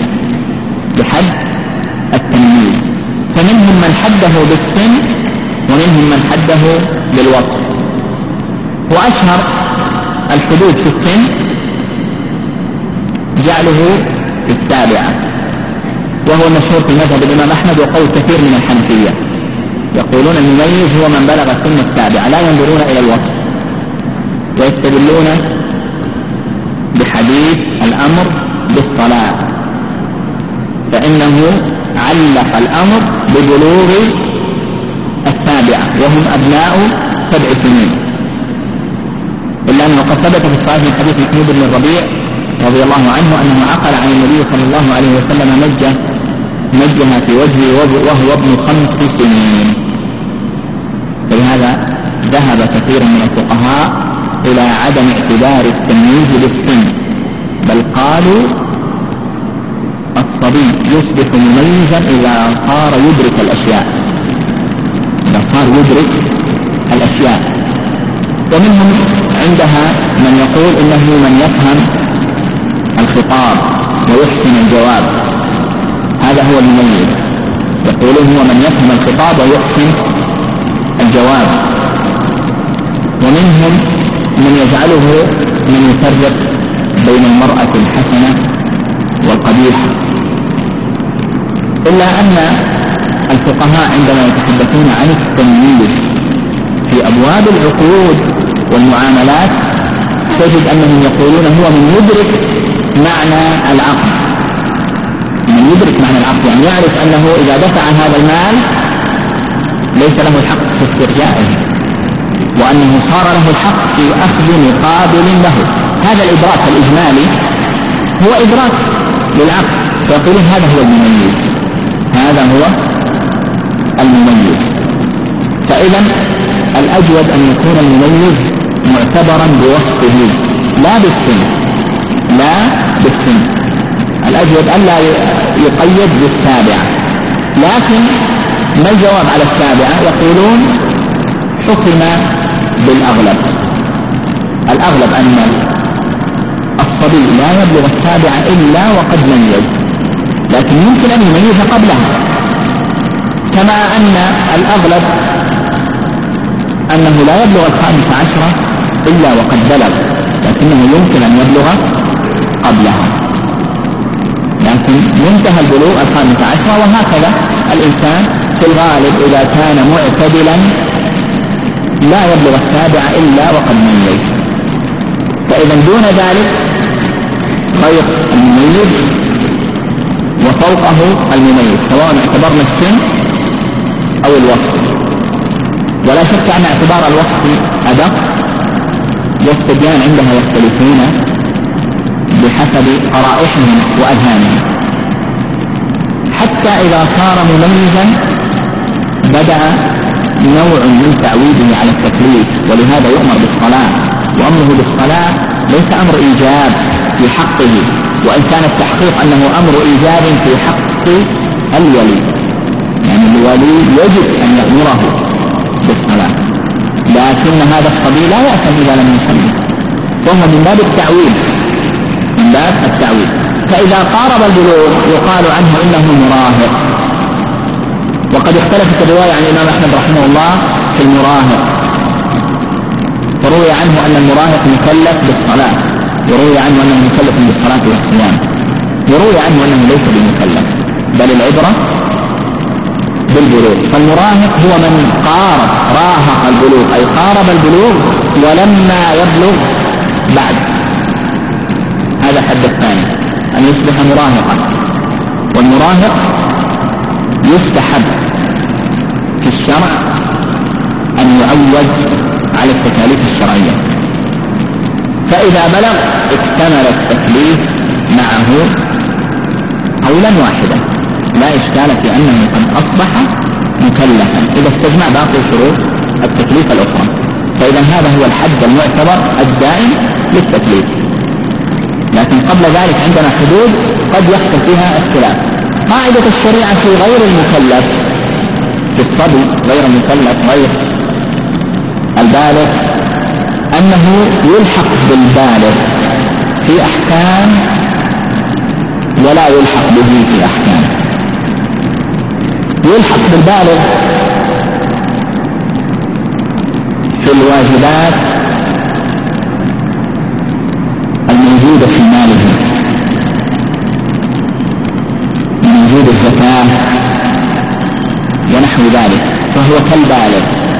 فمنهم من حده بالسن ومنهم من حده بالوصف، وأشهر الحدود في السن جعله في 7، وهو المشهور في مذهب الإمام أحمد وقول كثير من الحنفية، يقولون المميز هو من بلغ سن 7، لا ينظرون إلى الوصف، ويستدلون بحديث الأمر بالصلاة، فإنه علق الأمر ببلوغ 7 وهم أبناء 7 سنين، إلا أنه قد ثبت في الصحيح من حديث محمود بن الربيع رضي الله عنه أنه عقل عن النبي صلى الله عليه وسلم نجها في وجهه وهو ابن 5 سنين. فلهذا ذهب كثير من الفقهاء إلى عدم اعتبار التمييز بالسن، بل قالوا الصبي يصبح مميزا إذا صار يدرك الأشياء، ومنهم عندها من يقول إنه من يفهم الخطاب ويحسن الجواب، هذا هو المميز. يقولون هو من يفهم الخطاب ويحسن الجواب. ومنهم من يجعله من يفرق بين المرأة الحسنة والقبيحة، إلا أن الفقهاء عندما يتحدثون عن التمييز في أبواب العقود والمعاملات تجد أنهم يقولون هو من يدرك معنى العقد، يعني يعرف أنه إذا دفع هذا المال ليس له الحق في استرجاعه، وأنه صار له الحق في أخذ مقابل له. هذا الإدراك الإجمالي هو إدراك للعقد، فيقولون هذا هو المميز. فإذا الأجود أن يكون المميز معتبرا بوصفه لا بالسن، الأجود ألا يقيد بال7. لكن ما الجواب على 7؟ يقولون حكم بالأغلب. الأغلب أن الصبي لا يبلغ 7 إلا وقد ميز، لكن يمكن أن يميز قبلها، كما أن الأغلب أنه لا يبلغ 15 إلا وقد بلغ، لكنه يمكن أن يبلغ قبلها، لكن منتهى البلوغ 15. وهكذا الإنسان في الغالب إذا كان معتدلا لا يبلغ 7 إلا وقد ميز. فإذا دون ذلك غير المميز وفوقه المميز، سواء اعتبرنا السن أو الوصف. ولا شك أن اعتبار الوصف أدق، والصبيان عندها يختلفون بحسب قرائحهم وأذهانهم، حتى إذا صار مميزا بدأ نوع من تعويده على التكليف، ولهذا يؤمر بالصلاة. وأمره بالصلاة ليس أمر إيجاب في حقه، وإن كان التحقيق أنه أمر إيجاب في حق الولي، يعني الولي يجب أن يأمره بالصلاة، لكن هذا الصبي لا يأثم إذا لم يصلي، وهو من باب التعويل، من باب التعويل. فإذا قارب البلوغ يقال عنه إنه مراهق. وقد اختلفت الرواية عن الإمام أحمد رحمه الله في المراهق، فروي عنه أن المراهق مكلف بالصلاة، وروي عنه أنه مكلف بالصلاة والصيام، وروي عنه أنه ليس بمكلف، بل العبرة بالبلوغ. فالمراهق هو من راهق البلوغ، أي قارب البلوغ ولما يبلغ بعد. هذا الحد الثاني، أن يصبح مراهقا. والمراهق يستحب في الشرع أن يعود على التكاليف الشرعية، فإذا بلغ اكتمل التكليف معه قولا واحدا، لا إشكال في أنه قد أصبح مكلفا إذا استجمع باقي شروط التكليف الأخرى. فإذا هذا هو الحد المعتبر الدائم للتكليف. لكن قبل ذلك عندنا حدود قد يحصل فيها اختلاف. قاعدة الشريعة في غير المكلف، في الصبي غير المكلف غير البالغ، أنه يلحق بالبالغ في أحكام ولا يلحق به في أحكام. يلحق بالبالغ في الواجبات الموجودة في ماله، من وجود الزكاة ونحو ذلك، فهو كالبالغ.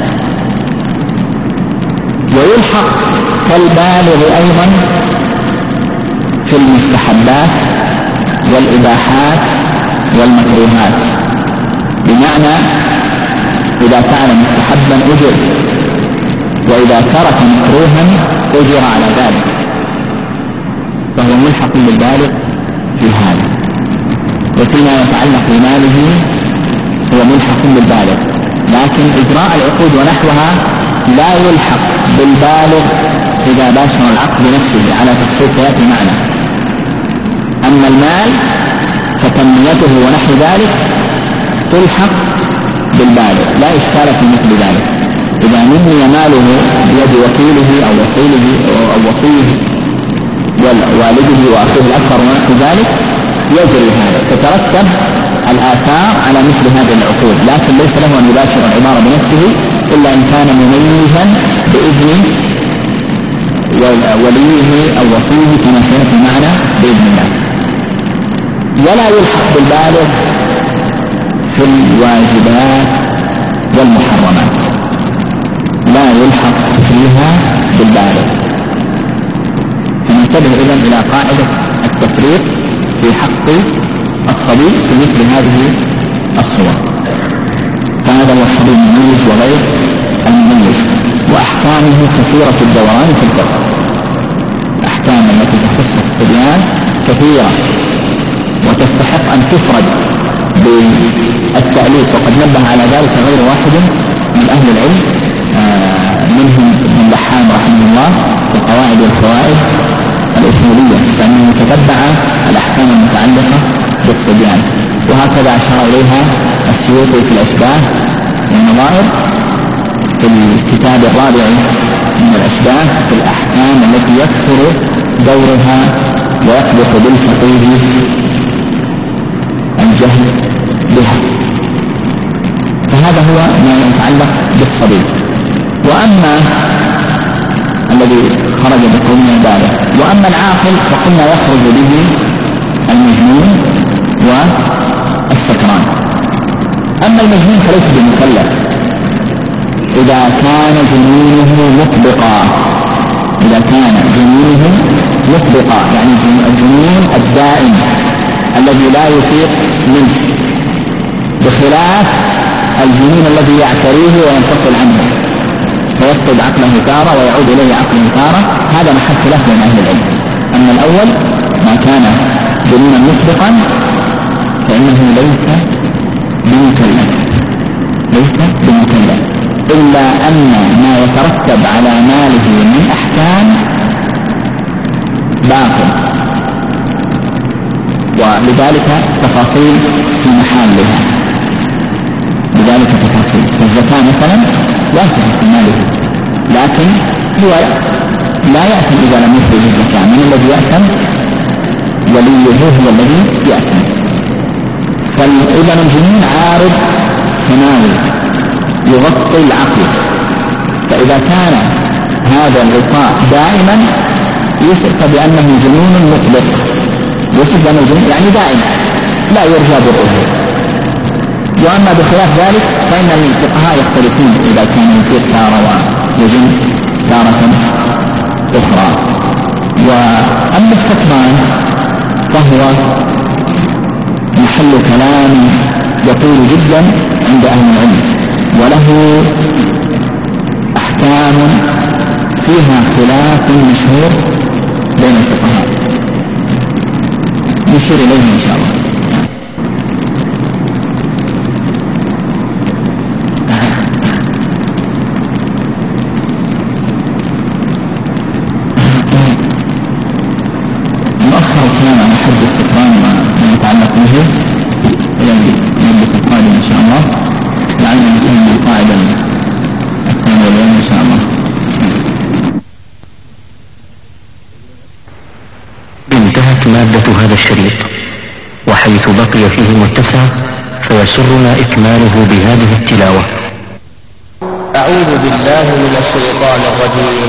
ويلحق كالبالغ أيضا في المستحبات والإباحات والمكروهات، بمعنى إذا فعل مستحبا أجر، وإذا ترك مكروها أجر على ذلك، فهو ملحق بالبالغ في هذا. وفيما يتعلق بماله هو ملحق بالبالغ، لكن إجراء العقود ونحوها لا يلحق بالبالغ إذا باشر العقد بنفسه على تفصيل سيأتي معنا. أما المال فتنميته ونحو ذلك تلحق بالبالغ، لا إشكال في مثل ذلك. إذا نمي ماله بيد وكيله أو وكيله أو وصيه ووالده وأخيه الأكبر ونحو ذلك يجري هذا، تترتب الآثار على مثل هذه العقود، لكن ليس له أن يباشر العبارة بنفسه إلا إن كان مميزا بإذن وليه أو وصيه كما سيأتي معنا بإذن الله. ولا يلحق بالبالغ في الواجبات والمحرمات، لا يلحق فيها بالبالغ. فننتبه إذن إلى قاعدة التفريق في حق الصبي في مثل هذه الصور. فهذا هو الصبي المميز وغير المميز، وأحكامه كثيرة الدوران في الفقه. أحكام التي تخص الصبيان كثيرة وتستحق أن تفرد بالتأليف، وقد نبه على ذلك غير واحد من أهل العلم، منهم ابن لحام رحمه الله في القواعد والفوائد الأصولية، لأنه تتبع الأحكام المتعلقة بالصبيان. وهكذا أشار إليها السيوطي في الأشباه والنظائر في الكتاب الرابع من الأشباه في الأحكام التي يكثر دورها ويقبح بالفقيه الجهل بها. فهذا هو ما يتعلق بالصبي. وأما الذي خرج بقول من البالغ. وأما العاقل فقلنا يخرج به المجنون والسكران. أما المجنون فليس بمكلف إذا كان جنونه مطبقا، إذا كان جنونه مطبقا يعني الجنون الدائم الذي لا يفيق منه، بخلاف الجنون الذي يعتريه وينفصل عنه فيفقد عقله تارة ويعود إليه عقله تارة، هذا محل خلاف بين أهل العلم. أما الأول ما كان جنونا مطبقا فإنه ليس بمكلف إلا أن ما يترتب على ماله من أحكام باطل، ولذلك تفاصيل في محلها. لذلك تفاصيل الزكاة مثلا لا تحق ماله، لكن هو لا يأثم إذا لم يخرج الزكاة. من الذي يأثم؟ وليه هو الذي يأثم. فإذا الجنون عارض تناول يغطي العقل، فإذا كان هذا الغطاء دائما يوصف بأنه جنون مطلق، يوصف بأنه جنون يعني دائم لا يرجى برؤه. وأما بخلاف ذلك فإن الفقهاء يختلفون إذا كان يفيق تارة ويجن تارة أخرى. وأما السكران فهو محل كلام يطول جدا عند أهل العلم، وله أحكام فيها خلاف مشهور بين الفقهاء نشير إليه إن شاء الله. نؤخر الكلام عن حد السكران وما يتعلق به إلى المجلس القادم إن شاء الله، لعلنا نكون القاعدة الثانية اليوم إن شاء الله. انتهت مادة هذا الشريط، وحيث بقي فيه متسع فيسرنا إكماله بهذه التلاوة. أعوذ بالله من الشيطان الرجيم.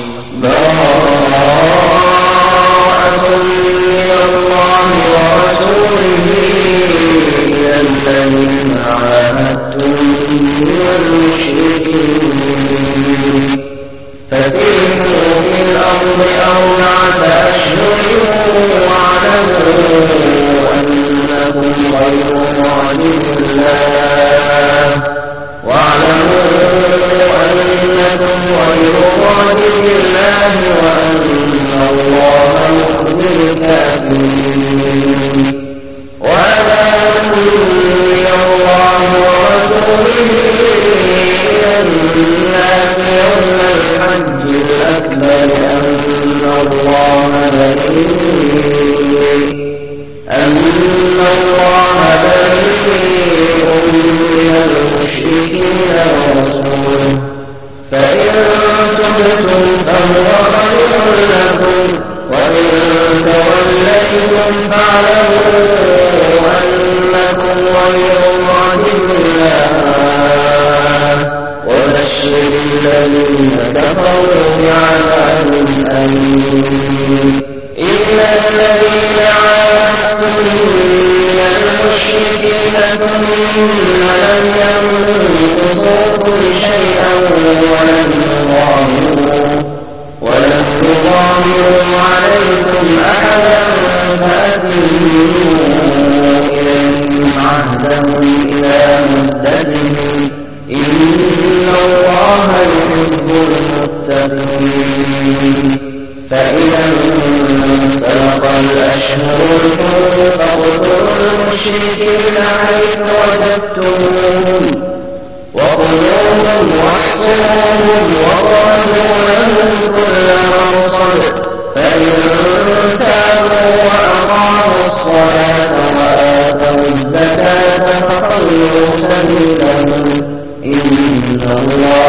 براءة من الله ورسوله إلى الذين عاهدتم من المشركين فسيحوا في الأرض 4 أشهر واعلموا أنكم غير معجز الله وأن الله مخزي الكافرين. وأذان من الله ورسوله إلى الناس يوم الحج الأكبر أن الله بريء من المشركين ورسوله، فإن تبتم فهو خير لكم، وإن توليتم فاعلموا أنكم غير معجز الله، وبشر الذين كفروا بعذاب أليم. إلا الذين عاهدتم من المشركين ثم لم ينقصوكم شيئا ولم يظاهروا عليكم أحدا فأتموا إليهم عهدهم إلى مدتهم إن الله يحب المتقين. فإذا انسلخ الأشهر الحرم فاقتلوا المشركين حيث وجدتموهم وخذوهم واحصروهم وقاتلوا لهم كل مرصد، فإن تابوا وأقاموا الصلاة وآتوا الزكاة فخلوا سبيلهم إن الله